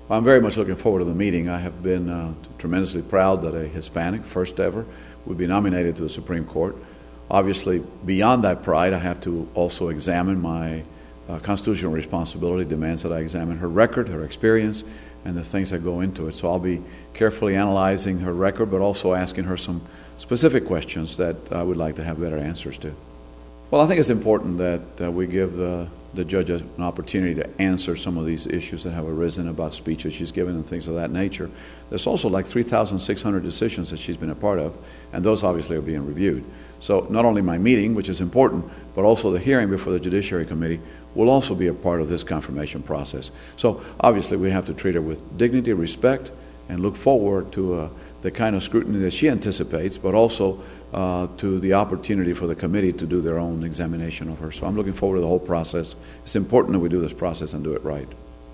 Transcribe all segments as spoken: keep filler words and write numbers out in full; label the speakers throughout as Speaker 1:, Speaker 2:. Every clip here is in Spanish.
Speaker 1: I'm very much looking forward to the meeting. I have been uh, tremendously proud that a Hispanic, first ever, would be nominated to the Supreme Court. Obviously, beyond that pride, I have to also examine my uh, constitutional responsibility, demands that I examine her record, her experience, and the things that go into it. So I'll be carefully analyzing her record, but also asking her some specific questions that I would like to have better answers to. Well, I think it's important that uh, we give the, the judge an opportunity to answer some of these issues that have arisen about speech that she's given and things of that nature. There's also like three thousand six hundred decisions that she's been a part of, and those obviously are being reviewed. So not only my meeting, which is important, but also the hearing before the Judiciary Committee will also be a part of this confirmation process. So obviously we have to treat her with dignity, respect, and look forward to uh, the kind of scrutiny that she anticipates, but also uh, to the opportunity for the committee to do their own examination of her. So I'm looking forward to the whole process. It's important that we do this process and do it right.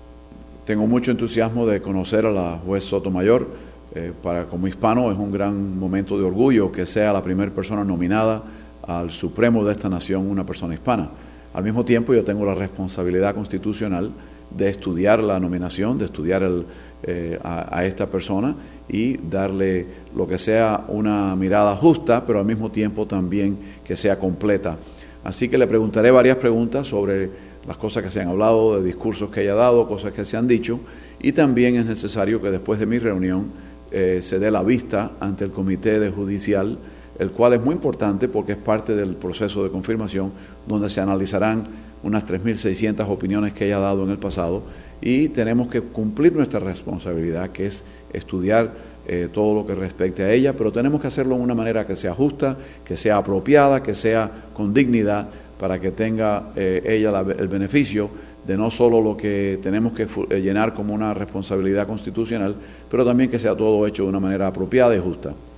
Speaker 1: Tengo mucho entusiasmo de conocer a la juez Sotomayor. Eh, para como hispano es un gran momento de orgullo que sea la primera persona nominada al Supremo de esta nación una persona hispana. Al mismo tiempo yo tengo la responsabilidad constitucional de estudiar la nominación, de estudiar el, eh, a, a esta persona y darle lo que sea una mirada justa, pero al mismo tiempo también que sea completa. Así que le preguntaré varias preguntas sobre las cosas que se han hablado, de discursos que haya dado, cosas que se han dicho, y también es necesario que después de mi reunión eh, se dé la vista ante el Comité de Judicial, el cual es muy importante porque es parte del proceso de confirmación, donde se analizarán unas tres mil seiscientas opiniones que ella ha dado en el pasado, y tenemos que cumplir nuestra responsabilidad, que es estudiar eh, todo lo que respecte a ella, pero tenemos que hacerlo de una manera que sea justa, que sea apropiada, que sea con dignidad, para que tenga eh, ella la, el beneficio de no solo lo que tenemos que eh, llenar como una responsabilidad constitucional, pero también que sea todo hecho de una manera apropiada y justa.